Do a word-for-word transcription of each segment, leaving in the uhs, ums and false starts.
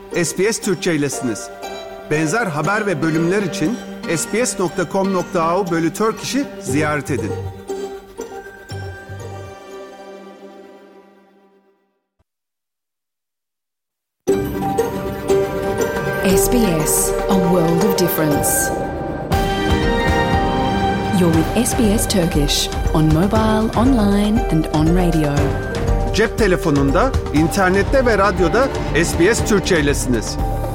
S B S Türkçe'ylesiniz. Benzer haber ve bölümler için sbs nokta com nokta a u bölü Turkish'i ziyaret edin. S B S, a world of difference. You're with S B S Turkish on mobile, online and on radio. Cep telefonunda, internette ve radyoda S B S Türkçe'ylesiniz.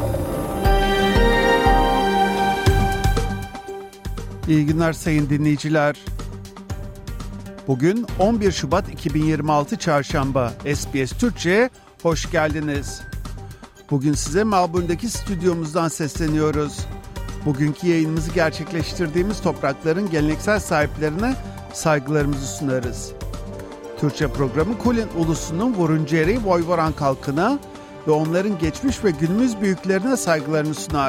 İyi günler sayın dinleyiciler. Bugün on bir Şubat iki bin yirmi altı Çarşamba. S B S Türkçe'ye hoş geldiniz. Bugün size Melbourne'deki stüdyomuzdan sesleniyoruz. Bugünkü yayınımızı gerçekleştirdiğimiz toprakların geleneksel sahiplerine saygılarımızı sunarız. Türkçe programı Kulin ulusunun Vurunjeri Voyvoran halkına ve onların geçmiş ve günümüz büyüklerine saygılarını sunar.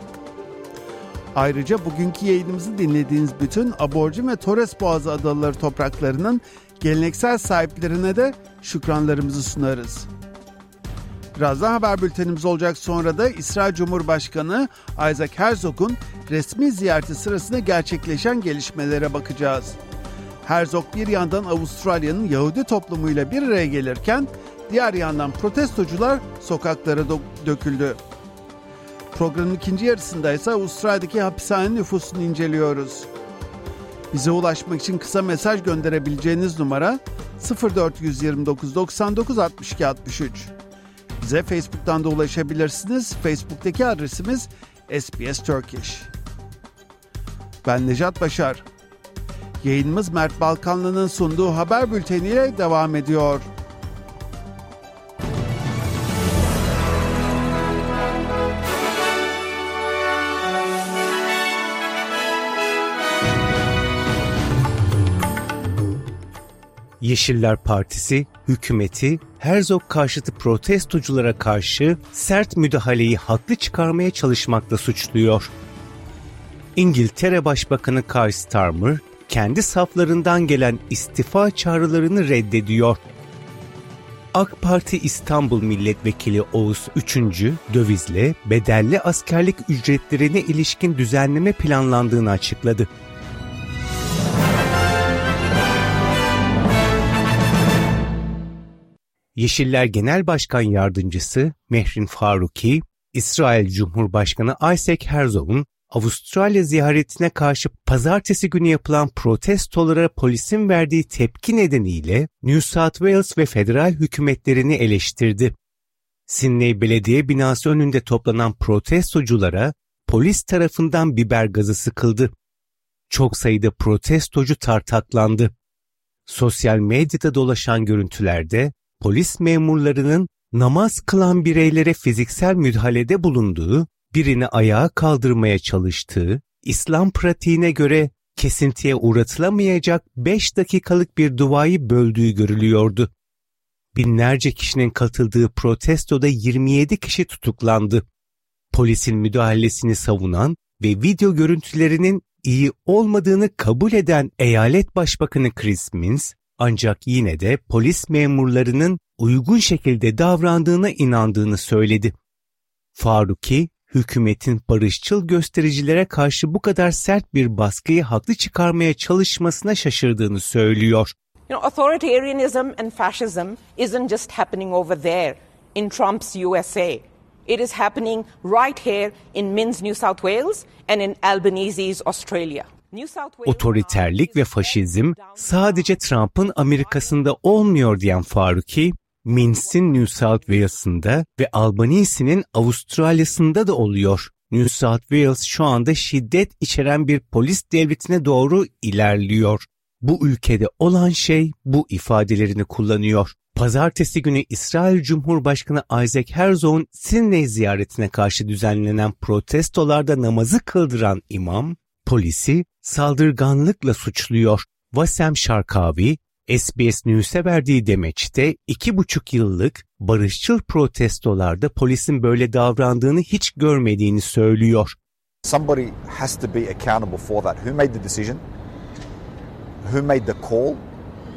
Ayrıca bugünkü yayınımızı dinlediğiniz bütün Aborjin ve Torres Boğazı adaları topraklarının geleneksel sahiplerine de şükranlarımızı sunarız. Birazdan haber bültenimiz olacak, sonra da İsrail Cumhurbaşkanı Isaac Herzog'un resmi ziyareti sırasında gerçekleşen gelişmelere bakacağız. Herzog bir yandan Avustralya'nın Yahudi toplumuyla bir araya gelirken diğer yandan protestocular sokaklara do- döküldü. Programın ikinci yarısında ise Avustralya'daki hapishane nüfusunu inceliyoruz. Bize ulaşmak için kısa mesaj gönderebileceğiniz numara sıfır dört yirmi dokuz doksan dokuz altmış iki altmış üç. Bize Facebook'tan da ulaşabilirsiniz. Facebook'taki adresimiz S B S Turkish. Ben Nejat Başar. Yayınımız Mert Balkanlı'nın sunduğu haber bülteniyle devam ediyor. Yeşiller Partisi, hükümeti Herzog karşıtı protestoculara karşı sert müdahaleyi haklı çıkarmaya çalışmakla suçluyor. İngiltere Başbakanı Keir Starmer, kendi saflarından gelen istifa çağrılarını reddediyor. AK Parti İstanbul Milletvekili Oğuz üçüncü dövizle bedelli askerlik ücretlerine ilişkin düzenleme planlandığını açıkladı. Yeşiller Genel Başkan Yardımcısı Mehrin Faruki, İsrail Cumhurbaşkanı Isaac Herzog'un Avustralya ziyaretine karşı pazartesi günü yapılan protestolara polisin verdiği tepki nedeniyle New South Wales ve federal hükümetlerini eleştirdi. Sydney Belediye binası önünde toplanan protestoculara polis tarafından biber gazı sıkıldı. Çok sayıda protestocu tartaklandı. Sosyal medyada dolaşan görüntülerde polis memurlarının namaz kılan bireylere fiziksel müdahalede bulunduğu, birini ayağa kaldırmaya çalıştığı, İslam pratiğine göre kesintiye uğratılamayacak beş dakikalık bir duayı böldüğü görülüyordu. Binlerce kişinin katıldığı protestoda yirmi yedi kişi tutuklandı. Polisin müdahalesini savunan ve video görüntülerinin iyi olmadığını kabul eden Eyalet Başbakanı Chris Minns, ancak yine de polis memurlarının uygun şekilde davrandığına inandığını söyledi. Faruki, hükümetin barışçıl göstericilere karşı bu kadar sert bir baskıyı haklı çıkarmaya çalışmasına şaşırdığını söylüyor. You know, authoritarianism and fascism isn't just happening over there in Trump's U S A. It is happening right here in Minns, New South Wales and in Albanese's Australia. Otoriterlik ve faşizm sadece Trump'ın Amerika'sında olmuyor diyen Faruki, Minns'in New South Wales'ında ve Albanese'nin Avustralya'sında da oluyor. New South Wales şu anda şiddet içeren bir polis devletine doğru ilerliyor. Bu ülkede olan şey bu ifadelerini kullanıyor. Pazartesi günü İsrail Cumhurbaşkanı Isaac Herzog'un Sydney ziyaretine karşı düzenlenen protestolarda namazı kıldıran imam, polisi saldırganlıkla suçluyor. Vasem Sharkavi, S B S News'e verdiği demeçte iki buçuk yıllık barışçıl protestolarda polisin böyle davrandığını hiç görmediğini söylüyor. Somebody has to be accountable for that. Who made the decision? Who made the call?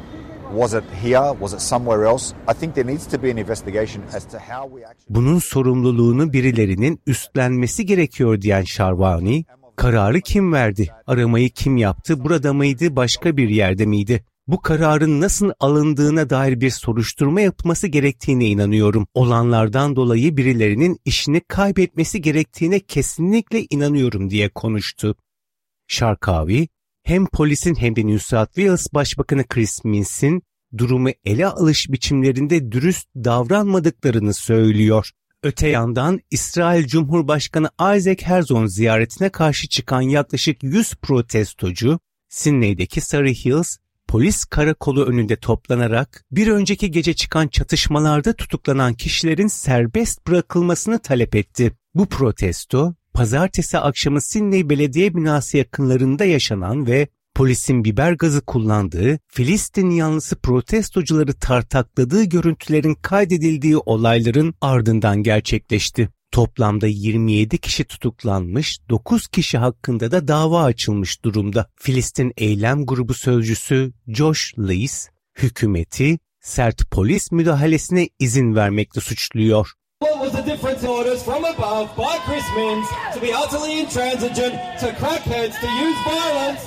Was it here? Was it somewhere else? I think there needs to be an investigation as to how we actually... Bunun sorumluluğunu birilerinin üstlenmesi gerekiyor diyen Şarvani, kararı kim verdi? Aramayı kim yaptı? Burada mıydı? Başka bir yerde miydi? Bu kararın nasıl alındığına dair bir soruşturma yapılması gerektiğine inanıyorum. Olanlardan dolayı birilerinin işini kaybetmesi gerektiğine kesinlikle inanıyorum diye konuştu. Sharkawi, hem polisin hem de New South Wales Başbakanı Chris Minns'in durumu ele alış biçimlerinde dürüst davranmadıklarını söylüyor. Öte yandan İsrail Cumhurbaşkanı Isaac Herzog'un ziyaretine karşı çıkan yaklaşık yüz protestocu, Sydney'deki Surrey Hills polis karakolu önünde toplanarak bir önceki gece çıkan çatışmalarda tutuklanan kişilerin serbest bırakılmasını talep etti. Bu protesto, pazartesi akşamı Sydney Belediye Binası yakınlarında yaşanan ve polisin biber gazı kullandığı, Filistin yanlısı protestocuları tartakladığı görüntülerin kaydedildiği olayların ardından gerçekleşti. Toplamda yirmi yedi kişi tutuklanmış, dokuz kişi hakkında da dava açılmış durumda. Filistin Eylem Grubu sözcüsü Josh Lees, hükümeti sert polis müdahalesine izin vermekle suçluyor. What was the different orders from above by Chris Minns to be utterly intransigent to crackheads to use violence?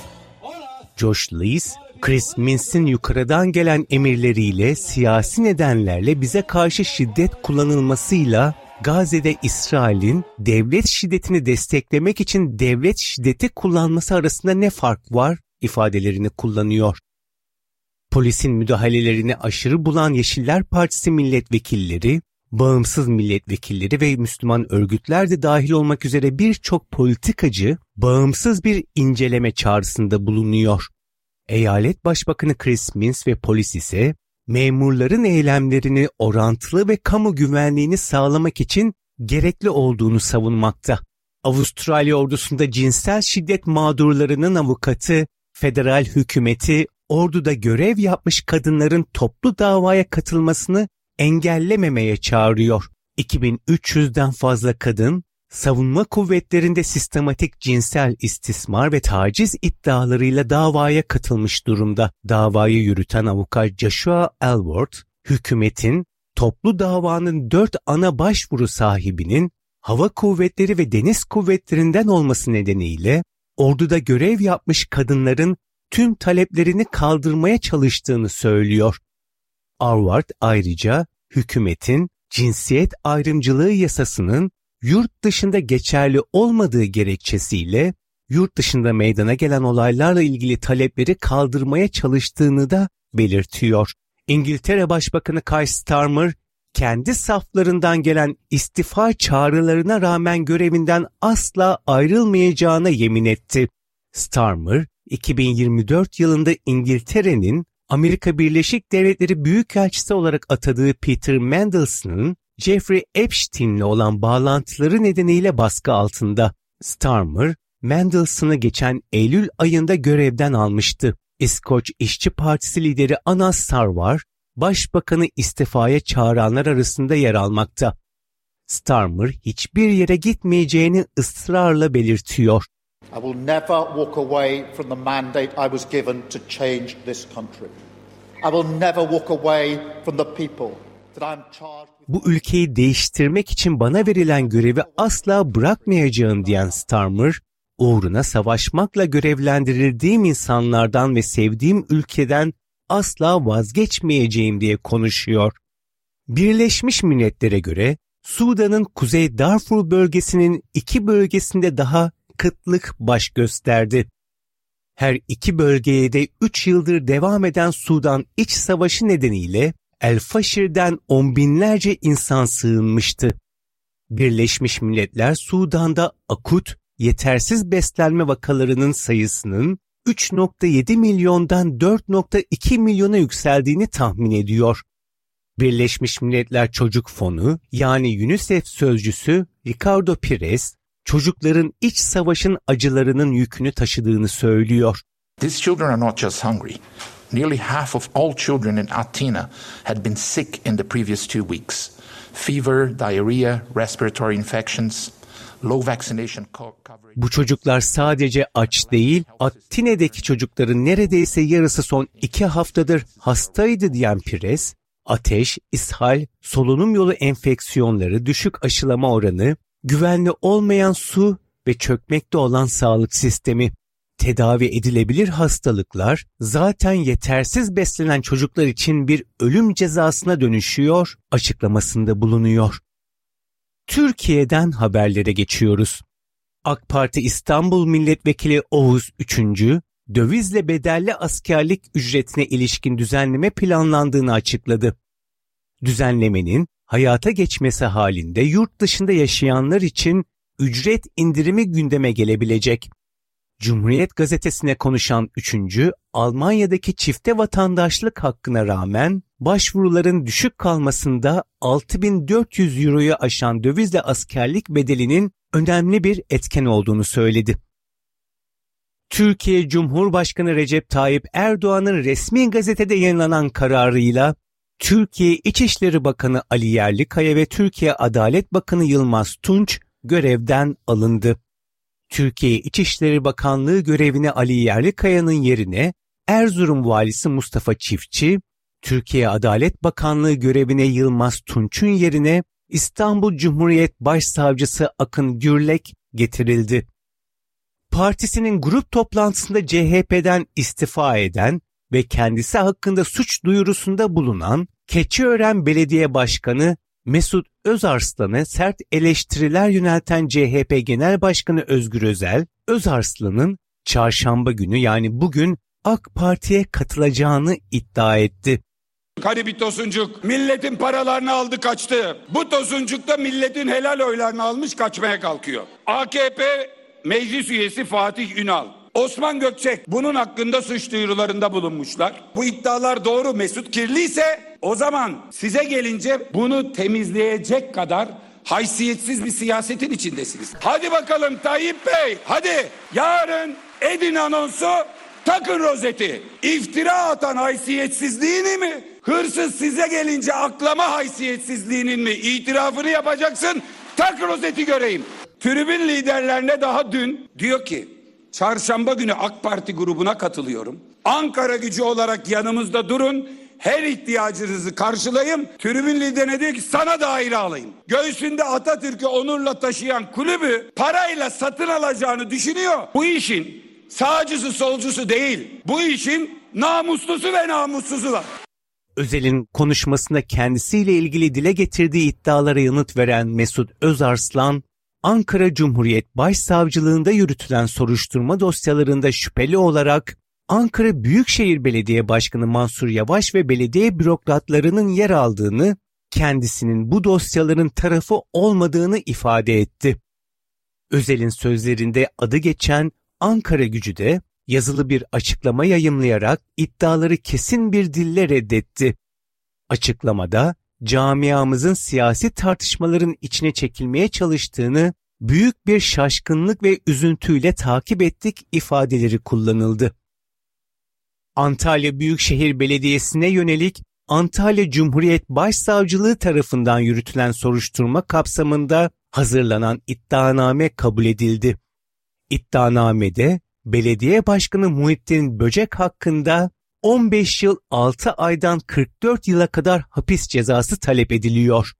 Josh Lees, Chris Minns'in yukarıdan gelen emirleriyle siyasi nedenlerle bize karşı şiddet kullanılmasıyla Gazze'de İsrail'in devlet şiddetini desteklemek için devlet şiddeti kullanması arasında ne fark var ifadelerini kullanıyor. Polisin müdahalelerini aşırı bulan Yeşiller Partisi milletvekilleri, bağımsız milletvekilleri ve Müslüman örgütler de dahil olmak üzere birçok politikacı bağımsız bir inceleme çağrısında bulunuyor. Eyalet Başbakanı Chris Minns ve polis ise memurların eylemlerini orantılı ve kamu güvenliğini sağlamak için gerekli olduğunu savunmakta. Avustralya ordusunda cinsel şiddet mağdurlarının avukatı, federal hükümeti orduda görev yapmış kadınların toplu davaya katılmasını engellememeye çağırıyor. iki bin üç yüzden fazla kadın, savunma kuvvetlerinde sistematik cinsel istismar ve taciz iddialarıyla davaya katılmış durumda. Davayı yürüten avukat Joshua Aylward, hükümetin toplu davanın dört ana başvuru sahibinin hava kuvvetleri ve deniz kuvvetlerinden olması nedeniyle orduda görev yapmış kadınların tüm taleplerini kaldırmaya çalıştığını söylüyor. Aylward ayrıca hükümetin cinsiyet ayrımcılığı yasasının yurt dışında geçerli olmadığı gerekçesiyle yurt dışında meydana gelen olaylarla ilgili talepleri kaldırmaya çalıştığını da belirtiyor. İngiltere Başbakanı Keir Starmer, kendi saflarından gelen istifa çağrılarına rağmen görevinden asla ayrılmayacağına yemin etti. Starmer, iki bin yirmi dört yılında İngiltere'nin Amerika Birleşik Devletleri Büyükelçisi olarak atadığı Peter Mandelson'ın Jeffrey Epstein'le olan bağlantıları nedeniyle baskı altında. Starmer, Mandelson'ı geçen Eylül ayında görevden almıştı. İskoç İşçi Partisi lideri Anas Sarwar, Başbakanı istifaya çağıranlar arasında yer almakta. Starmer hiçbir yere gitmeyeceğini ısrarla belirtiyor. I will never walk away from the mandate I was given to change this country. I will never walk away from the people that I'm charged with. Bu ülkeyi değiştirmek için bana verilen görevi asla bırakmayacağım diyen Starmer, uğruna savaşmakla görevlendirildiğim insanlardan ve sevdiğim ülkeden asla vazgeçmeyeceğim diye konuşuyor. Birleşmiş Milletler'e göre Sudan'ın Kuzey Darfur bölgesinin iki bölgesinde daha kıtlık baş gösterdi. Her iki bölgeye de üç yıldır devam eden Sudan iç savaşı nedeniyle El Faşir'den on binlerce insan sığınmıştı. Birleşmiş Milletler Sudan'da akut, yetersiz beslenme vakalarının sayısının üç nokta yedi milyondan dört nokta iki milyona yükseldiğini tahmin ediyor. Birleşmiş Milletler Çocuk Fonu yani UNICEF sözcüsü Ricardo Pires, çocukların iç savaşın acılarının yükünü taşıdığını söylüyor. These children are not just hungry. Nearly half of all children in Atina had been sick in the previous two weeks. Fever, diarrhea, respiratory infections. low vaccination coverage. Bu çocuklar sadece aç değil, Atine'deki çocukların neredeyse yarısı son iki haftadır hastaydı diyen Pires, ateş, ishal, solunum yolu enfeksiyonları, düşük aşılama oranı, güvenli olmayan su ve çökmekte olan sağlık sistemi, tedavi edilebilir hastalıklar zaten yetersiz beslenen çocuklar için bir ölüm cezasına dönüşüyor açıklamasında bulunuyor. Türkiye'den haberlere geçiyoruz. AK Parti İstanbul Milletvekili Oğuz üçüncü dövizle bedelli askerlik ücretine ilişkin düzenleme planlandığını açıkladı. Düzenlemenin hayata geçmesi halinde yurt dışında yaşayanlar için ücret indirimi gündeme gelebilecek. Cumhuriyet Gazetesi'ne konuşan üçüncü Almanya'daki çifte vatandaşlık hakkına rağmen başvuruların düşük kalmasında altı bin dört yüz euroyu aşan dövizle askerlik bedelinin önemli bir etken olduğunu söyledi. Türkiye Cumhurbaşkanı Recep Tayyip Erdoğan'ın resmi gazetede yayınlanan kararıyla Türkiye İçişleri Bakanı Ali Yerlikaya ve Türkiye Adalet Bakanı Yılmaz Tunç görevden alındı. Türkiye İçişleri Bakanlığı görevine Ali Yerlikaya'nın yerine Erzurum Valisi Mustafa Çiftçi, Türkiye Adalet Bakanlığı görevine Yılmaz Tunç'un yerine İstanbul Cumhuriyet Başsavcısı Akın Gürlek getirildi. Partisinin grup toplantısında C H P'den istifa eden ve kendisi hakkında suç duyurusunda bulunan Keçiören Belediye Başkanı Mesut Özarslan'a sert eleştiriler yönelten C H P Genel Başkanı Özgür Özel, Özarslan'ın çarşamba günü yani bugün AK Parti'ye katılacağını iddia etti. Garibi Tosuncuk milletin paralarını aldı kaçtı. Bu Tosuncuk da milletin helal oylarını almış kaçmaya kalkıyor. A K P Meclis Üyesi Fatih Ünal, Osman Gökçek bunun hakkında suç duyurularında bulunmuşlar. Bu iddialar doğru, Mesut kirliyse o zaman size gelince bunu temizleyecek kadar haysiyetsiz bir siyasetin içindesiniz. Hadi bakalım Tayyip Bey, hadi yarın edin anonsu, takın rozeti. İftira atan haysiyetsizliğini mi? Hırsız size gelince aklama haysiyetsizliğinin mi? İtirafını yapacaksın, tak rozeti göreyim. Tribün liderlerine daha dün diyor ki, çarşamba günü AK Parti grubuna katılıyorum. Ankara Gücü olarak yanımızda durun. Her ihtiyacınızı karşılayayım. Tribün liderine diyor ki sana daire alayım. Göğsünde Atatürk'ü onurla taşıyan kulübü parayla satın alacağını düşünüyor. Bu işin sağcısı solcusu değil. Bu işin namuslusu ve namussuzu var. Özel'in konuşmasında kendisiyle ilgili dile getirdiği iddialara yanıt veren Mesut Özarslan, Ankara Cumhuriyet Başsavcılığında yürütülen soruşturma dosyalarında şüpheli olarak Ankara Büyükşehir Belediye Başkanı Mansur Yavaş ve belediye bürokratlarının yer aldığını, kendisinin bu dosyaların tarafı olmadığını ifade etti. Özel'in sözlerinde adı geçen Ankara Gücü de yazılı bir açıklama yayımlayarak iddiaları kesin bir dille reddetti. Açıklamada camiamızın siyasi tartışmaların içine çekilmeye çalıştığını büyük bir şaşkınlık ve üzüntüyle takip ettik ifadeleri kullanıldı. Antalya Büyükşehir Belediyesi'ne yönelik Antalya Cumhuriyet Başsavcılığı tarafından yürütülen soruşturma kapsamında hazırlanan iddianame kabul edildi. İddianamede Belediye Başkanı Muhittin Böcek hakkında on beş yıl altı aydan kırk dört yıla kadar hapis cezası talep ediliyor.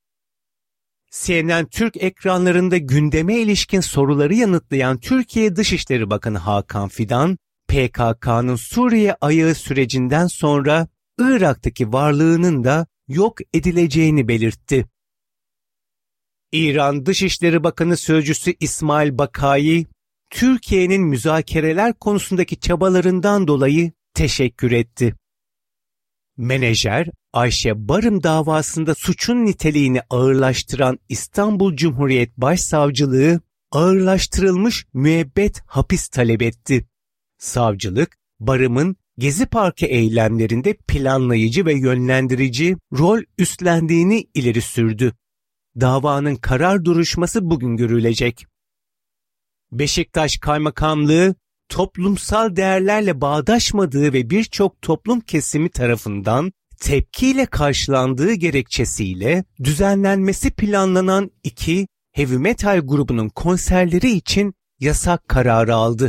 C N N Türk ekranlarında gündeme ilişkin soruları yanıtlayan Türkiye Dışişleri Bakanı Hakan Fidan, P K K'nın Suriye ayağı sürecinden sonra Irak'taki varlığının da yok edileceğini belirtti. İran Dışişleri Bakanı Sözcüsü İsmail Bakai, Türkiye'nin müzakereler konusundaki çabalarından dolayı teşekkür etti. Menajer, Ayşe Barım davasında suçun niteliğini ağırlaştıran İstanbul Cumhuriyet Başsavcılığı, ağırlaştırılmış müebbet hapis talep etti. Savcılık, Barım'ın Gezi Parkı eylemlerinde planlayıcı ve yönlendirici rol üstlendiğini ileri sürdü. Davanın karar duruşması bugün görülecek. Beşiktaş Kaymakamlığı, toplumsal değerlerle bağdaşmadığı ve birçok toplum kesimi tarafından tepkiyle karşılandığı gerekçesiyle düzenlenmesi planlanan iki heavy metal grubunun konserleri için yasak kararı aldı.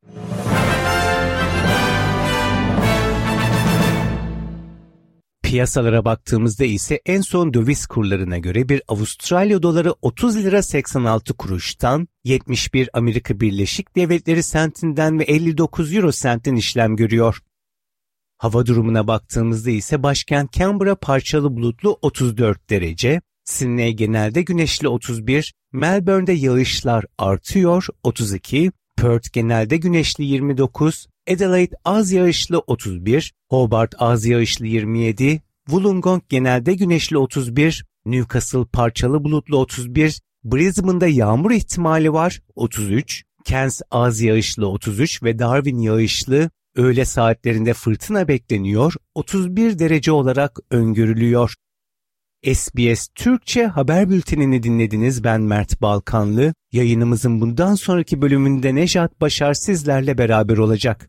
Piyasalara baktığımızda ise en son döviz kurlarına göre bir Avustralya doları otuz lira seksen altı kuruştan, yetmiş bir Amerika Birleşik Devletleri sentinden ve elli dokuz euro sentten işlem görüyor. Hava durumuna baktığımızda ise başkent Canberra parçalı bulutlu otuz dört derece, Sydney genelde güneşli otuz bir, Melbourne'de yağışlar artıyor otuz iki, Perth genelde güneşli yirmi dokuz, Adelaide az yağışlı otuz bir, Hobart az yağışlı yirmi yedi, Wollongong genelde güneşli otuz bir, Newcastle parçalı bulutlu otuz bir, Brisbane'da yağmur ihtimali var otuz üç, Cairns az yağışlı otuz üç ve Darwin yağışlı, öğle saatlerinde fırtına bekleniyor otuz bir derece olarak öngörülüyor. S B S Türkçe haber bültenini dinlediniz. Ben Mert Balkanlı. Yayınımızın bundan sonraki bölümünde Nejat Başar sizlerle beraber olacak.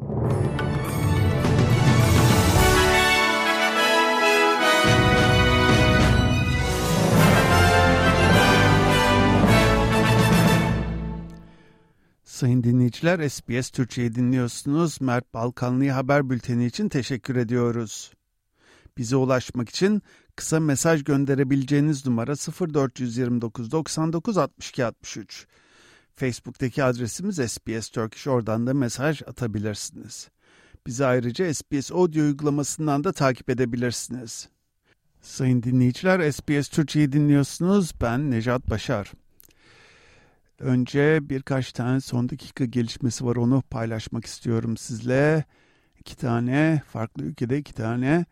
Sayın dinleyiciler, S B S Türkçe'yi dinliyorsunuz. Mert Balkanlı'ya haber bülteni için teşekkür ediyoruz. Bize ulaşmak için kısa mesaj gönderebileceğiniz numara sıfır dört yirmi dokuz doksan dokuz altmış iki altmış üç. Facebook'taki adresimiz S B S Turkish, oradan da mesaj atabilirsiniz. Bizi ayrıca S B S Audio uygulamasından da takip edebilirsiniz. Sayın dinleyiciler, S B S Türkçe'yi dinliyorsunuz. Ben Nejat Başar. Önce birkaç tane son dakika gelişmesi var, onu paylaşmak istiyorum sizle. İki tane farklı ülkede iki tane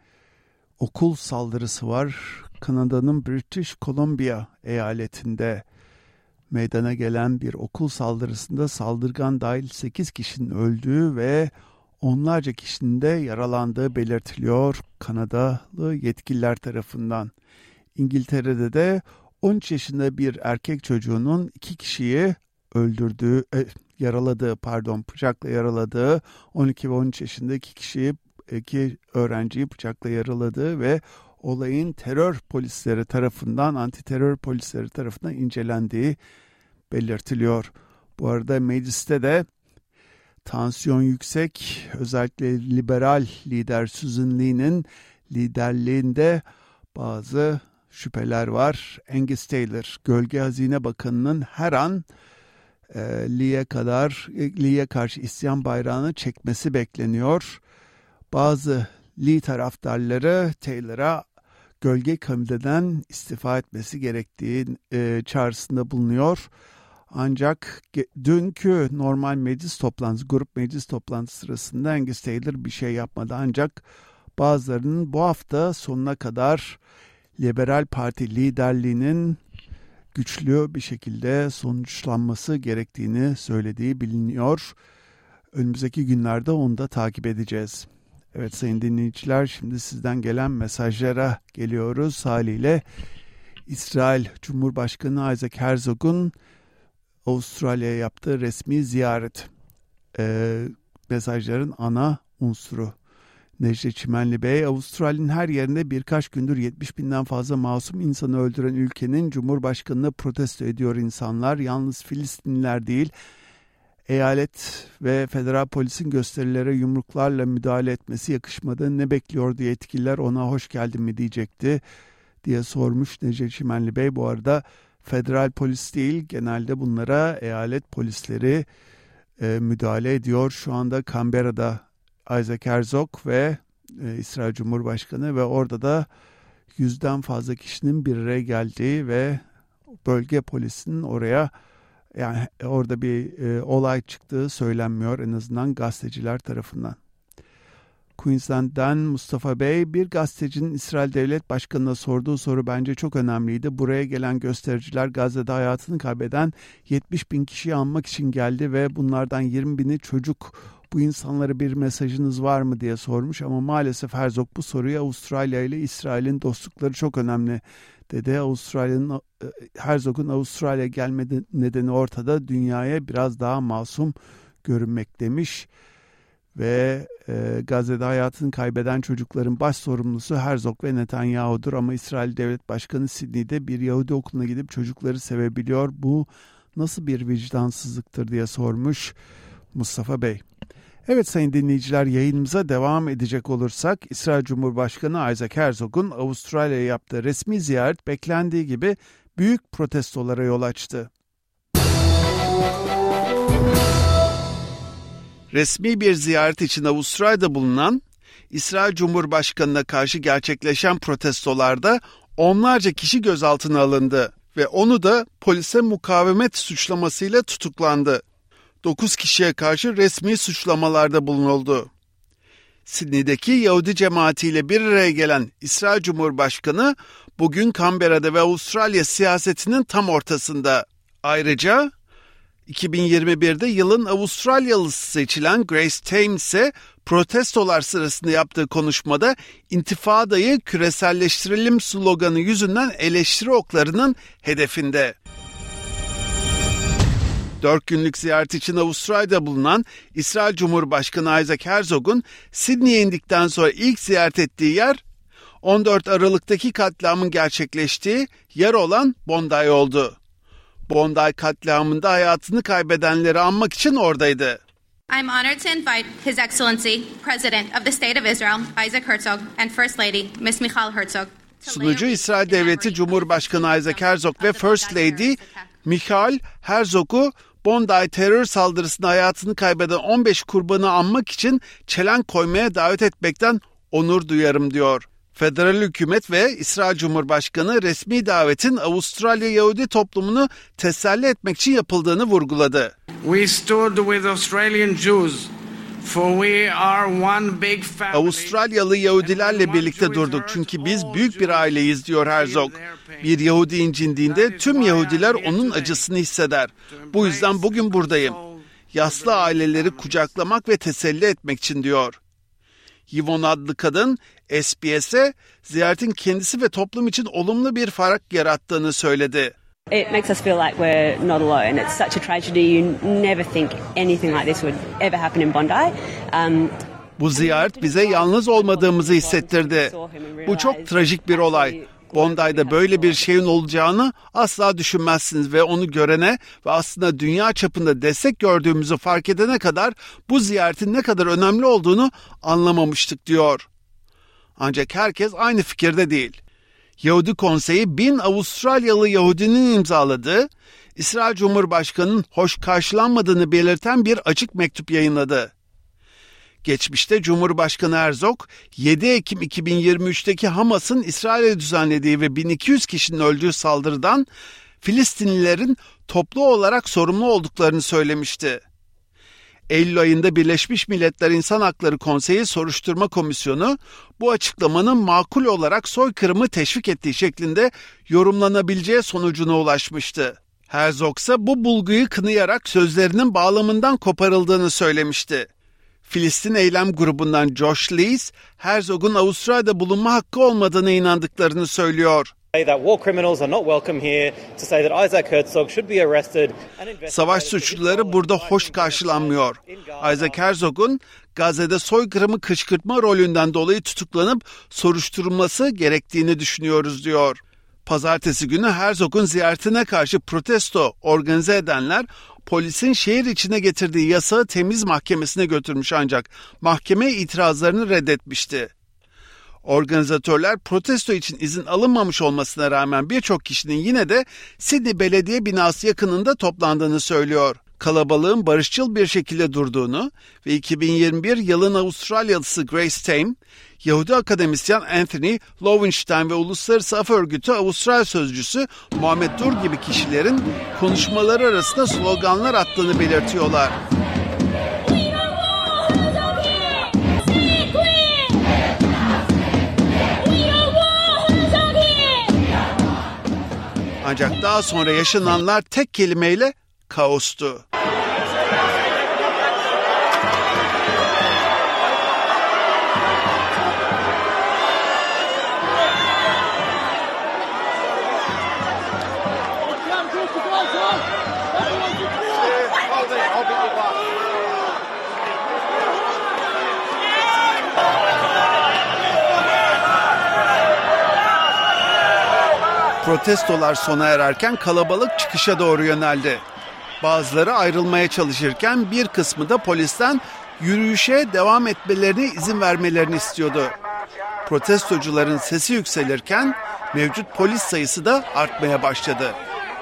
okul saldırısı var. Kanada'nın British Columbia eyaletinde meydana gelen bir okul saldırısında saldırgan dahil sekiz kişinin öldüğü ve onlarca kişinin de yaralandığı belirtiliyor Kanadalı yetkililer tarafından. İngiltere'de de on üç yaşında bir erkek çocuğunun iki kişiyi öldürdüğü, e, yaraladığı, pardon, bıçakla yaraladığı, on iki ve on üç yaşında iki kişiyi, iki öğrenciyi bıçakla yaraladığı ve olayın terör polisleri tarafından, anti terör polisleri tarafından incelendiği belirtiliyor. Bu arada mecliste de tansiyon yüksek, özellikle liberal lider Susan Lee'nin liderliğinde bazı şüpheler var. Angus Taylor, Gölge Hazine Bakanı'nın her an e, Lee'ye kadar Lee'ye karşı isyan bayrağını çekmesi bekleniyor. Bazı Lee taraftarları Taylor'a gölge komiteden istifa etmesi gerektiği e, çağrısında bulunuyor. Ancak ge- dünkü normal meclis toplantısı, grup meclis toplantısı sırasında Angus Taylor bir şey yapmadı. Ancak bazılarının bu hafta sonuna kadar Liberal Parti liderliğinin güçlü bir şekilde sonuçlanması gerektiğini söylediği biliniyor. Önümüzdeki günlerde onu da takip edeceğiz. Evet sayın dinleyiciler, şimdi sizden gelen mesajlara geliyoruz. Haliyle İsrail Cumhurbaşkanı Isaac Herzog'un Avustralya'ya yaptığı resmi ziyaret. Ee, mesajların ana unsuru. Necdet Çimenli Bey, Avustralya'nın her yerinde birkaç gündür yetmiş binden fazla masum insanı öldüren ülkenin Cumhurbaşkanı'nı protesto ediyor insanlar. Yalnız Filistinliler değil, eyalet ve federal polisin gösterilere yumruklarla müdahale etmesi yakışmadı. Ne bekliyor diye yetkililer ona hoş geldin mi diyecekti diye sormuş Necdet Çimenli Bey. Bu arada federal polis değil, genelde bunlara eyalet polisleri e, müdahale ediyor. Şu anda Canberra'da Isaac Herzog ve e, İsrail Cumhurbaşkanı ve orada da yüzden fazla kişinin bir araya geldiği ve bölge polisinin oraya, yani orada bir e, olay çıktığı söylenmiyor, en azından gazeteciler tarafından. Queensland'den Mustafa Bey, bir gazetecinin İsrail Devlet Başkanı'na sorduğu soru bence çok önemliydi. Buraya gelen göstericiler Gazze'de hayatını kaybeden yetmiş bin kişiyi anmak için geldi ve bunlardan yirmi bini çocuk. Bu insanlara bir mesajınız var mı diye sormuş ama maalesef Herzog bu soruya Avustralya ile İsrail'in dostlukları çok önemli dedi. Avustralya'nın, Herzog'un Avustralya gelme nedeni ortada, dünyaya biraz daha masum görünmek demiş. Ve e, Gazze'de hayatını kaybeden çocukların baş sorumlusu Herzog ve Netanyahu'dur. Ama İsrail Devlet Başkanı Sydney'de bir Yahudi okuluna gidip çocukları sevebiliyor. Bu nasıl bir vicdansızlıktır diye sormuş Mustafa Bey. Evet sayın dinleyiciler, yayınımıza devam edecek olursak İsrail Cumhurbaşkanı Isaac Herzog'un Avustralya'ya yaptığı resmi ziyaret beklendiği gibi büyük protestolara yol açtı. Resmi bir ziyaret için Avustralya'da bulunan İsrail Cumhurbaşkanı'na karşı gerçekleşen protestolarda onlarca kişi gözaltına alındı ve onu da polise mukavemet suçlamasıyla tutuklandı. dokuz kişiye karşı resmi suçlamalarda bulunuldu. Sydney'deki Yahudi cemaatiyle bir araya gelen İsrail Cumhurbaşkanı bugün Canberra'da ve Avustralya siyasetinin tam ortasında. Ayrıca iki bin yirmi birde yılın Avustralyalısı seçilen Grace Tame ise protestolar sırasında yaptığı konuşmada intifadayı küreselleştirelim sloganı yüzünden eleştiri oklarının hedefinde. Dört günlük ziyaret için Avustralya'da bulunan İsrail Cumhurbaşkanı Isaac Herzog'un Sydney'e indikten sonra ilk ziyaret ettiği yer on dört Aralık'taki katliamın gerçekleştiği yer olan Bondi oldu. Bondi katliamında hayatını kaybedenleri anmak için oradaydı. I'm honored to invite His Excellency, President of the State of Israel, Isaac Herzog, and First Lady, Miz Michal Herzog. Sunucu İsrail Devleti Cumhurbaşkanı Isaac Herzog ve First Lady Michal Herzog'u Bondi terör saldırısında hayatını kaybeden on beş kurbanı anmak için çelen koymaya davet etmekten onur duyarım diyor. Federal hükümet ve İsrail Cumhurbaşkanı resmi davetin Avustralya Yahudi toplumunu teselli etmek için yapıldığını vurguladı. We stood with Australian Jews. For we are one big family. Avustralyalı Yahudilerle birlikte durduk çünkü biz büyük bir aileyiz diyor Herzog. Bir Yahudi incindiğinde tüm Yahudiler onun acısını hisseder. Bu yüzden bugün buradayım. Yaslı aileleri kucaklamak ve teselli etmek için diyor. Yvonne adlı kadın S B S'e ziyaretin kendisi ve toplum için olumlu bir fark yarattığını söyledi. It makes us feel like we're not alone. It's such a tragedy. You never think anything like this would ever happen in Bondi. Um, Bu ziyaret bize yalnız olmadığımızı hissettirdi. Bu çok trajik bir olay. Bondi'de böyle bir şeyin olacağını asla düşünmezsiniz ve onu görene ve aslında dünya çapında destek gördüğümüzü fark edene kadar bu ziyaretin ne kadar önemli olduğunu anlamamıştık diyor. Ancak herkes aynı fikirde değil. Yahudi Konseyi bin Avustralyalı Yahudinin imzaladığı, İsrail Cumhurbaşkanı'nın hoş karşılanmadığını belirten bir açık mektup yayınladı. Geçmişte Cumhurbaşkanı Herzog, yedi Ekim iki bin yirmi üçteki Hamas'ın İsrail'e düzenlediği ve bin iki yüz kişinin öldüğü saldırıdan Filistinlilerin toplu olarak sorumlu olduklarını söylemişti. Eylül ayında Birleşmiş Milletler İnsan Hakları Konseyi Soruşturma Komisyonu bu açıklamanın makul olarak soykırımı teşvik ettiği şeklinde yorumlanabileceği sonucuna ulaşmıştı. Herzog ise bu bulguyu kınayarak sözlerinin bağlamından koparıldığını söylemişti. Filistin Eylem Grubu'ndan Josh Lees, Herzog'un Avustralya'da bulunma hakkı olmadığına inandıklarını söylüyor. Savaş suçluları burada hoş karşılanmıyor. Isaac Herzog'un Gazze'de soykırımı kışkırtma rolünden dolayı tutuklanıp soruşturulması gerektiğini düşünüyoruz diyor. Pazartesi günü Herzog'un ziyaretine karşı protesto organize edenler polisin şehir içine getirdiği yasağı temiz mahkemesine götürmüş ancak mahkeme itirazlarını reddetmişti. Organizatörler protesto için izin alınmamış olmasına rağmen birçok kişinin yine de Sydney Belediye binası yakınında toplandığını söylüyor. Kalabalığın barışçıl bir şekilde durduğunu ve iki bin yirmi bir yılın Avustralyalısı Grace Tame, Yahudi akademisyen Anthony Lowenstein ve Uluslararası Af Örgütü Avustralya Sözcüsü Muhammed Dur gibi kişilerin konuşmaları arasında sloganlar attığını belirtiyorlar. Ancak daha sonra yaşananlar tek kelimeyle kaostu. Protestolar sona ererken kalabalık çıkışa doğru yöneldi. Bazıları ayrılmaya çalışırken bir kısmı da polisten yürüyüşe devam etmelerine izin vermelerini istiyordu. Protestocuların sesi yükselirken mevcut polis sayısı da artmaya başladı.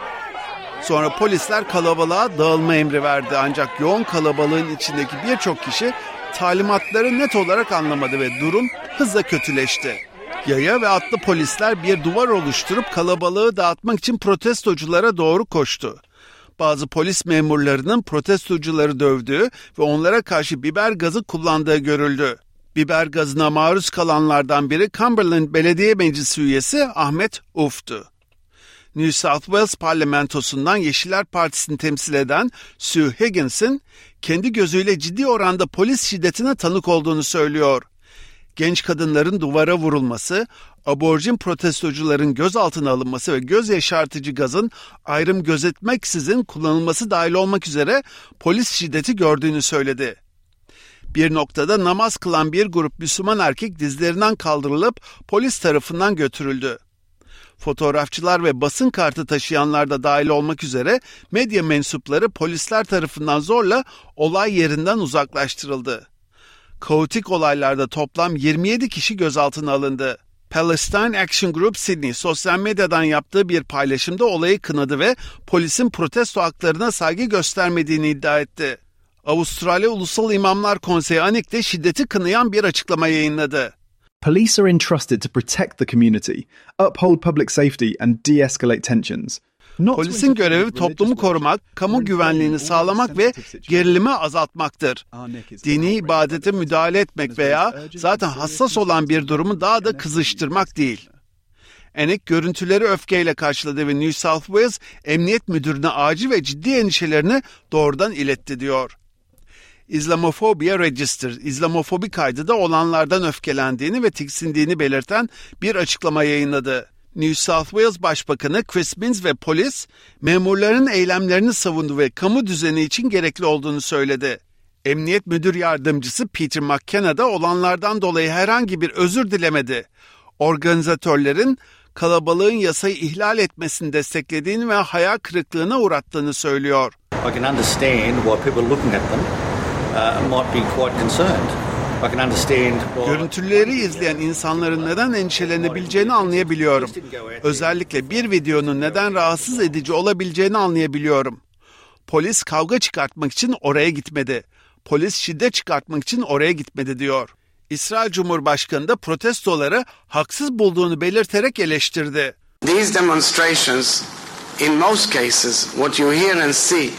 Sonra polisler kalabalığa dağılma emri verdi, ancak yoğun kalabalığın içindeki birçok kişi talimatları net olarak anlamadı ve durum hızla kötüleşti. Yaya ve atlı polisler bir duvar oluşturup kalabalığı dağıtmak için protestoculara doğru koştu. Bazı polis memurlarının protestocuları dövdüğü ve onlara karşı biber gazı kullandığı görüldü. Biber gazına maruz kalanlardan biri Cumberland Belediye Meclisi üyesi Ahmet Uf'tu. New South Wales parlamentosundan Yeşiller Partisi'ni temsil eden Sue Higgins'in kendi gözüyle ciddi oranda polis şiddetine tanık olduğunu söylüyor. Genç kadınların duvara vurulması, aborjin protestocuların gözaltına alınması ve göz yaşartıcı gazın ayrım gözetmeksizin kullanılması dahil olmak üzere polis şiddeti gördüğünü söyledi. Bir noktada namaz kılan bir grup Müslüman erkek dizlerinden kaldırılıp polis tarafından götürüldü. Fotoğrafçılar ve basın kartı taşıyanlar da dahil olmak üzere medya mensupları polisler tarafından zorla olay yerinden uzaklaştırıldı. Kaotik olaylarda toplam yirmi yedi kişi gözaltına alındı. Palestine Action Group Sydney sosyal medyadan yaptığı bir paylaşımda olayı kınadı ve polisin protesto haklarına saygı göstermediğini iddia etti. Avustralya Ulusal İmamlar Konseyi A N I C de şiddeti kınayan bir açıklama yayınladı. Police are entrusted to protect the community, uphold public safety and de-escalate tensions. Polisin görevi toplumu korumak, kamu güvenliğini sağlamak ve gerilimi azaltmaktır. Dini ibadete müdahale etmek veya zaten hassas olan bir durumu daha da kızıştırmak değil. A N I C görüntüleri öfkeyle karşıladı ve New South Wales Emniyet Müdürü'ne acil ve ciddi endişelerini doğrudan iletti diyor. Islamophobia Register, İslamofobi kaydı da olanlardan öfkelendiğini ve tiksindiğini belirten bir açıklama yayınladı. New South Wales Başbakanı Chris Minns ve polis, memurların eylemlerini savundu ve kamu düzeni için gerekli olduğunu söyledi. Emniyet Müdür Yardımcısı Peter McKenna da olanlardan dolayı herhangi bir özür dilemedi. Organizatörlerin kalabalığın yasayı ihlal etmesini desteklediğini ve hayal kırıklığına uğrattığını söylüyor. I can understand why people looking at them uh, might be quite concerned. Görüntüleri izleyen insanların neden endişelenebileceğini anlayabiliyorum. Özellikle bir videonun neden rahatsız edici olabileceğini anlayabiliyorum. Polis kavga çıkartmak için oraya gitmedi. Polis şiddet çıkartmak için oraya gitmedi diyor. İsrail Cumhurbaşkanı da protestoları haksız bulduğunu belirterek eleştirdi. These demonstrations, in most cases, what you hear and see,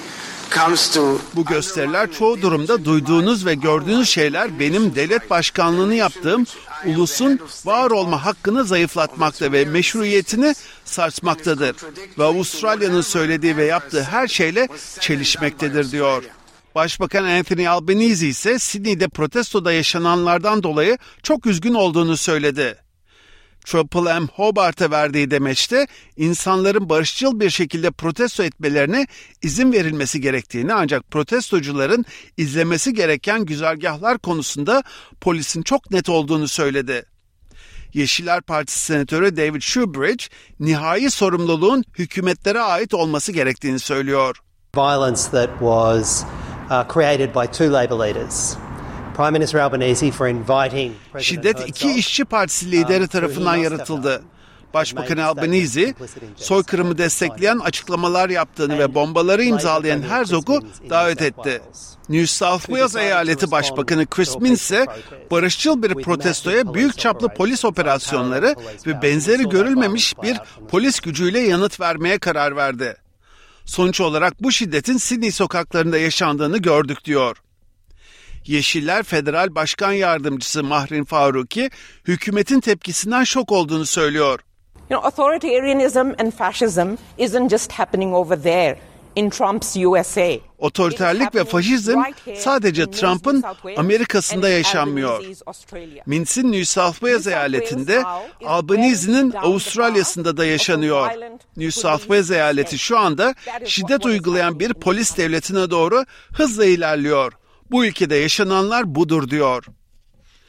bu gösteriler çoğu durumda duyduğunuz ve gördüğünüz şeyler benim devlet başkanlığını yaptığım ulusun var olma hakkını zayıflatmakta ve meşruiyetini sarsmaktadır. Ve Avustralya'nın söylediği ve yaptığı her şeyle çelişmektedir diyor. Başbakan Anthony Albanese ise Sydney'de protestoda yaşananlardan dolayı çok üzgün olduğunu söyledi. Triple M Hobart'a verdiği demeçte insanların barışçıl bir şekilde protesto etmelerine izin verilmesi gerektiğini, ancak protestocuların izlemesi gereken güzergahlar konusunda polisin çok net olduğunu söyledi. Yeşiller Partisi Senatörü David Shoebridge, nihai sorumluluğun hükümetlere ait olması gerektiğini söylüyor. Violence that was uh, created by two Labor leaders. Prime Minister Albanese for inviting Şiddet iki işçi partisi lideri tarafından yaratıldı. Başbakan Albanese, soykırımı destekleyen açıklamalar yaptığını ve bombaları imzalayan Herzog'u davet etti. New South Wales Eyaleti Başbakanı Chris Minns ise barışçıl bir protestoya büyük çaplı polis operasyonları ve benzeri görülmemiş bir polis gücüyle yanıt vermeye karar verdi. Sonuç olarak bu şiddetin Sydney sokaklarında yaşandığını gördük diyor. Yeşiller Federal Başkan Yardımcısı Mahrin Faruki, hükümetin tepkisinden şok olduğunu söylüyor. You know, authoritarianism and fascism isn't just happening over there in Trump's U S A. Otoriterlik ve faşizm sadece Trump'ın Amerika'sında yaşanmıyor. Mintz'in New South Wales eyaletinde, Albanese'nin Avustralya'sında da yaşanıyor. New South Wales eyaleti şu anda şiddet uygulayan bir polis devletine doğru hızla ilerliyor. Bu ülkede yaşananlar budur diyor.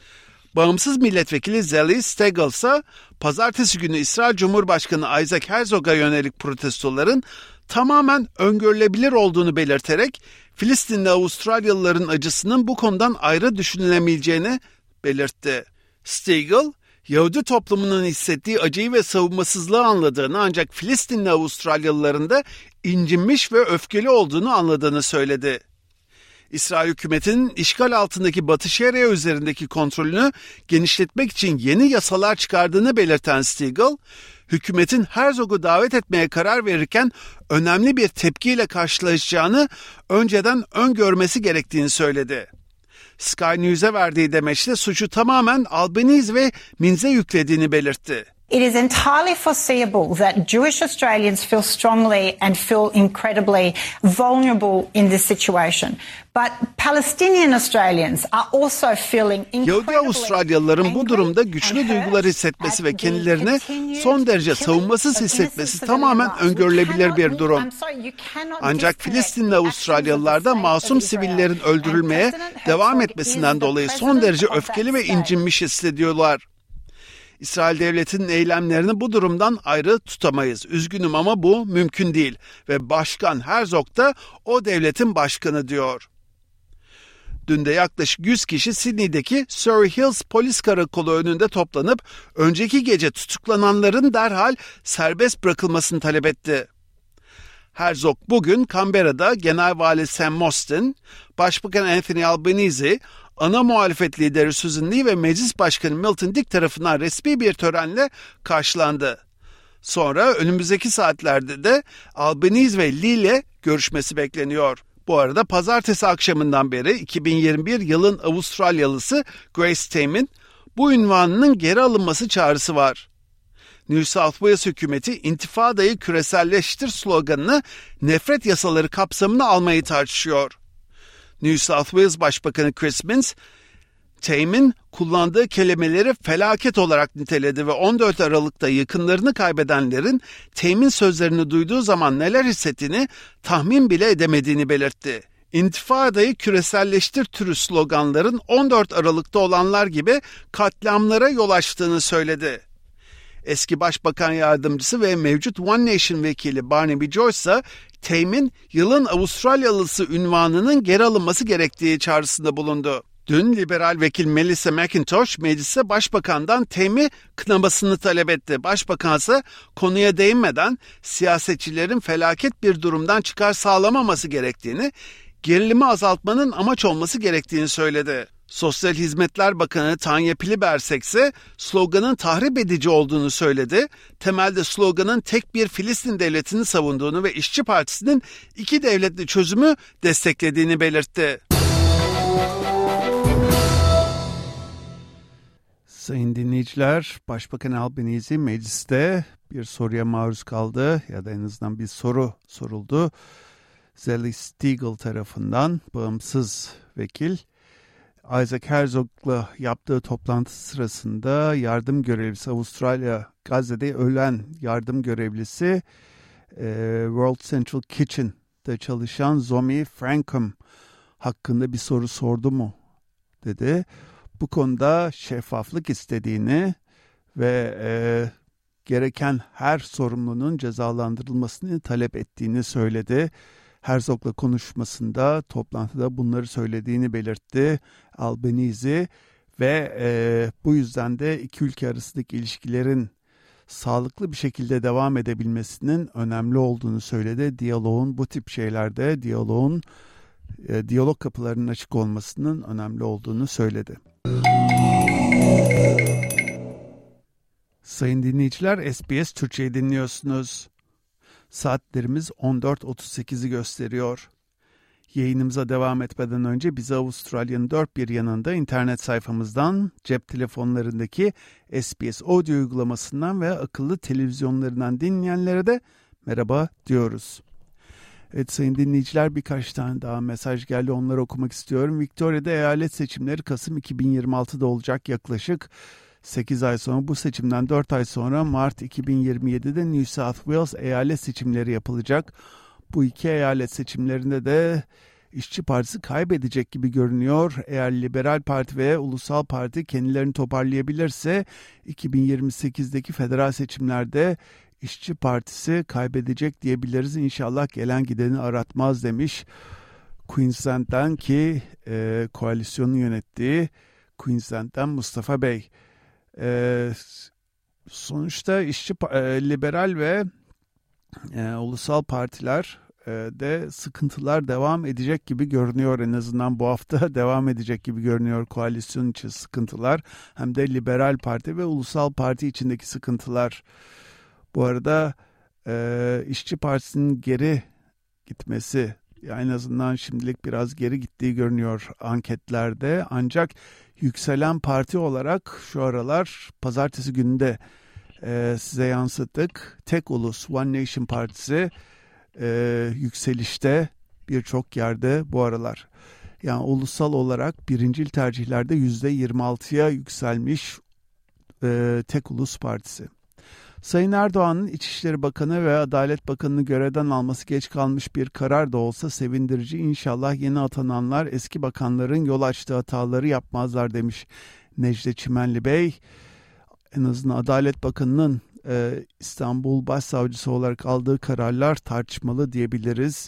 Bağımsız milletvekili Zali Steggall ise pazartesi günü İsrail Cumhurbaşkanı Isaac Herzog'a yönelik protestoların tamamen öngörülebilir olduğunu belirterek Filistinli Avustralyalıların acısının bu konudan ayrı düşünülemeyeceğini belirtti. Steggall, Yahudi toplumunun hissettiği acıyı ve savunmasızlığı anladığını ancak Filistinli Avustralyalıların da incinmiş ve öfkeli olduğunu anladığını söyledi. İsrail hükümetinin işgal altındaki Batı Şeria üzerindeki kontrolünü genişletmek için yeni yasalar çıkardığını belirten Steggall, hükümetin Herzog'u davet etmeye karar verirken önemli bir tepkiyle karşılaşacağını önceden öngörmesi gerektiğini söyledi. Sky News'e verdiği demeçte suçu tamamen Albanese ve Minz'e yüklediğini belirtti. It is entirely foreseeable that Jewish Australians feel strongly and feel incredibly vulnerable in this situation. But Palestinian Australians are also feeling incredibly Yahudi Avustralyalıların bu durumda güçlü duygular hissetmesi ve kendilerini son derece savunmasız hissetmesi tamamen öngörülebilir bir durum. Ancak Filistinli Avustralyalılar da masum sivillerin öldürülmeye devam etmesinden dolayı son derece öfkeli ve incinmiş hissediyorlar. İsrail devletinin eylemlerini bu durumdan ayrı tutamayız. Üzgünüm ama bu mümkün değil ve Başkan Herzog da o devletin başkanı diyor. Dün de yaklaşık yüz kişi Sydney'deki Surrey Hills Polis Karakolu önünde toplanıp önceki gece tutuklananların derhal serbest bırakılmasını talep etti. Herzog bugün Canberra'da Genel Vali Sam Mostyn, Başbakan Anthony Albanese, ana muhalefet lideri Susan Lee ve Meclis Başkanı Milton Dick tarafından resmi bir törenle karşılandı. Sonra önümüzdeki saatlerde de Albanese ve Lee ile görüşmesi bekleniyor. Bu arada pazartesi akşamından beri iki bin yirmi bir yılın Avustralyalısı Grace Tame'in bu ünvanının geri alınması çağrısı var. New South Wales hükümeti intifadayı küreselleştir sloganını nefret yasaları kapsamına almayı tartışıyor. New South Wales Başbakanı Chris Minns, Tame'in kullandığı kelimeleri felaket olarak niteledi ve on dört Aralık'ta yakınlarını kaybedenlerin Tame'in sözlerini duyduğu zaman neler hissettiğini tahmin bile edemediğini belirtti. İntifadayı küreselleştir türü sloganların on dört Aralık'ta olanlar gibi katliamlara yol açtığını söyledi. Eski Başbakan Yardımcısı ve mevcut One Nation vekili Barnaby Joyce ise Tame'in yılın Avustralyalısı ünvanının geri alınması gerektiği çağrısında bulundu. Dün liberal vekil Melissa McIntosh meclise başbakandan Tame'i kınamasını talep etti. Başbakan ise konuya değinmeden siyasetçilerin felaket bir durumdan çıkar sağlamaması gerektiğini, gerilimi azaltmanın amaç olması gerektiğini söyledi. Sosyal Hizmetler Bakanı Tanya Plibersek ise sloganın tahrip edici olduğunu söyledi. Temelde sloganın tek bir Filistin devletini savunduğunu ve İşçi Partisi'nin iki devletli çözümü desteklediğini belirtti. Sayın dinleyiciler, Başbakan Albanese mecliste bir soruya maruz kaldı ya da en azından bir soru soruldu. Zali Steggall tarafından bağımsız vekil. Isaac Herzog'la yaptığı toplantı sırasında yardım görevlisi Avustralya Gazze'de ölen yardım görevlisi e, World Central Kitchen'da çalışan Zomi Frankum hakkında bir soru sordu mu dedi. Bu konuda şeffaflık istediğini ve e, gereken her sorumlunun cezalandırılmasını talep ettiğini söyledi. Herzog'la konuşmasında, toplantıda bunları söylediğini belirtti Albanese ve e, bu yüzden de iki ülke arasındaki ilişkilerin sağlıklı bir şekilde devam edebilmesinin önemli olduğunu söyledi. Diyaloğun bu tip şeylerde, diyaloğun, e, diyalog kapılarının açık olmasının önemli olduğunu söyledi. Sayın dinleyiciler, S B S Türkçe'yi dinliyorsunuz. Saatlerimiz on dört otuz sekizi gösteriyor. Yayınımıza devam etmeden önce bizi Avustralya'nın dört bir yanında internet sayfamızdan, cep telefonlarındaki S B S Audio uygulamasından ve akıllı televizyonlarından dinleyenlere de merhaba diyoruz. Evet sayın dinleyiciler, birkaç tane daha mesaj geldi, onları okumak istiyorum. Victoria'da eyalet seçimleri Kasım iki bin yirmi altıda olacak, yaklaşık sekiz ay sonra. Bu seçimden dört ay sonra Mart iki bin yirmi yedide New South Wales eyalet seçimleri yapılacak. Bu iki eyalet seçimlerinde de İşçi Partisi kaybedecek gibi görünüyor. Eğer Liberal Parti ve Ulusal Parti kendilerini toparlayabilirse iki bin yirmi sekizdeki federal seçimlerde İşçi Partisi kaybedecek diyebiliriz. İnşallah gelen gideni aratmaz demiş. Queensland'den ki e, koalisyonun yönettiği Queensland'den Mustafa Bey. E, sonuçta işçi e, liberal ve e, ulusal partiler e, de sıkıntılar devam edecek gibi görünüyor. En azından bu hafta devam edecek gibi görünüyor koalisyon için sıkıntılar. Hem de liberal parti ve ulusal parti içindeki sıkıntılar. Bu arada e, İşçi Partisi'nin geri gitmesi, en azından şimdilik biraz geri gittiği görünüyor anketlerde. Ancak yükselen parti olarak şu aralar pazartesi gününde e, size yansıttık. Tek ulus One Nation Partisi e, yükselişte birçok yerde bu aralar. Yani ulusal olarak birincil tercihlerde yüzde yirmi altıya yükselmiş e, Tek Ulus Partisi. Sayın Erdoğan'ın İçişleri Bakanı ve Adalet Bakanı'nı görevden alması geç kalmış bir karar da olsa sevindirici. İnşallah yeni atananlar eski bakanların yol açtığı hataları yapmazlar demiş Necdet Çimenli Bey. En azından Adalet Bakanı'nın e, İstanbul Başsavcısı olarak aldığı kararlar tartışmalı diyebiliriz.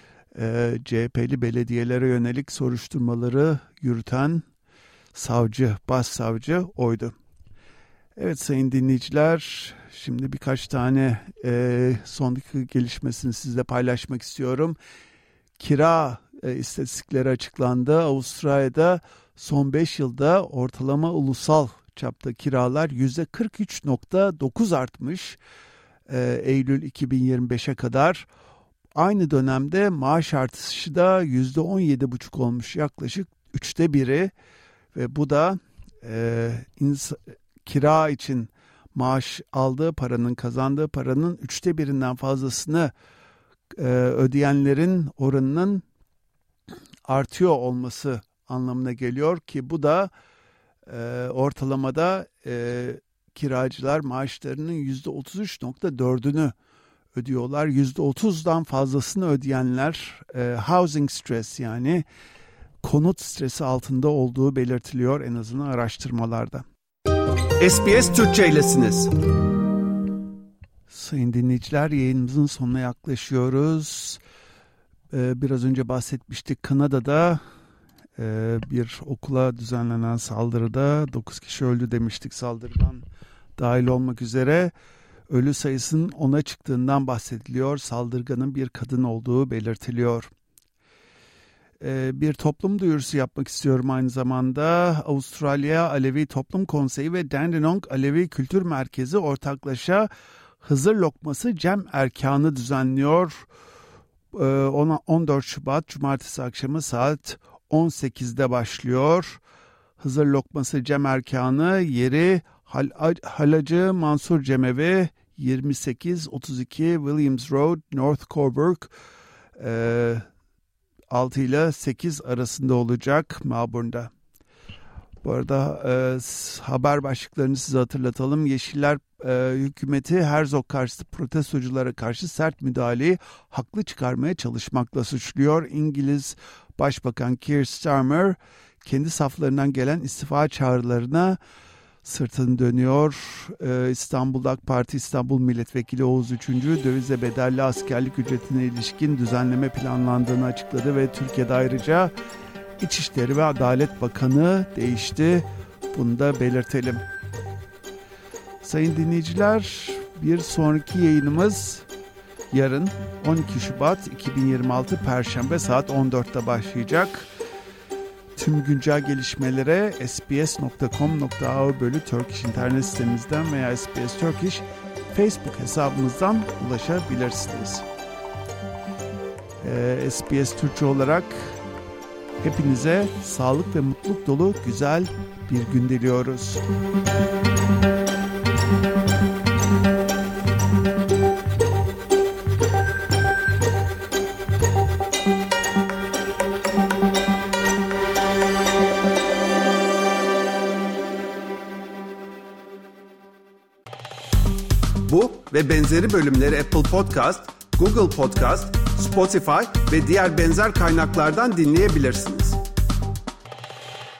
E, C H P'li belediyelere yönelik soruşturmaları yürüten savcı, başsavcı oydu. Evet sayın dinleyiciler, şimdi birkaç tane e, son dakika gelişmesini sizle paylaşmak istiyorum. Kira e, istatistikleri açıklandı. Avustralya'da son beş yılda ortalama ulusal çapta kiralar yüzde kırk üç nokta dokuz artmış e, Eylül iki bin yirmi beşe kadar. Aynı dönemde maaş artışı da yüzde on yedi buçuk olmuş, yaklaşık üçte biri ve bu da e, ins- kira için maaş aldığı paranın, kazandığı paranın üçte birinden fazlasını e, ödeyenlerin oranının artıyor olması anlamına geliyor ki bu da e, ortalamada e, kiracılar maaşlarının yüzde otuz üç nokta dördünü ödüyorlar. yüzde otuzdan fazlasını ödeyenler e, housing stress, yani konut stresi altında olduğu belirtiliyor en azından araştırmalarda. S B S Türkçe'ylesiniz. Sayın dinleyiciler, yayınımızın sonuna yaklaşıyoruz. Ee, biraz önce bahsetmiştik, Kanada'da e, bir okula düzenlenen saldırıda dokuz kişi öldü demiştik, saldırıdan dahil olmak üzere. Ölü sayısının ona çıktığından bahsediliyor. Saldırganın bir kadın olduğu belirtiliyor. Bir toplum duyurusu yapmak istiyorum aynı zamanda. Avustralya Alevi Toplum Konseyi ve Dandenong Alevi Kültür Merkezi ortaklaşa Hızır Lokması Cem Erkanı düzenliyor. on dört Şubat Cumartesi akşamı saat on sekizde başlıyor. Hızır Lokması Cem Erkanı yeri Hal- Halacı Mansur Cemevi, yirmi sekiz otuz iki Williams Road, North Coburg, e, altı ile sekiz arasında olacak Melbourne'da. Bu arada e, haber başlıklarını size hatırlatalım. Yeşiller e, hükümeti Herzog karşıtı protestoculara karşı sert müdahaleyi haklı çıkarmaya çalışmakla suçluyor. İngiliz Başbakan Keir Starmer kendi saflarından gelen istifa çağrılarına sırtını dönüyor. Ee, İstanbul AK Parti İstanbul Milletvekili Oğuz Üçüncü dövize bedelli askerlik ücretine ilişkin düzenleme planlandığını açıkladı ve Türkiye'de ayrıca İçişleri ve Adalet Bakanı değişti. Bunu da belirtelim. Sayın dinleyiciler, bir sonraki yayınımız yarın on iki Şubat iki bin yirmi altı Perşembe saat on dörtte başlayacak. Tüm güncel gelişmelere s b s nokta com nokta a u bölü Turkish internet sitemizden veya S B S Turkish Facebook hesabımızdan ulaşabilirsiniz. Ee, S B S Türkçe olarak hepinize sağlık ve mutluluk dolu güzel bir gün diliyoruz. Bu ve benzeri bölümleri Apple Podcast, Google Podcast, Spotify ve diğer benzer kaynaklardan dinleyebilirsiniz.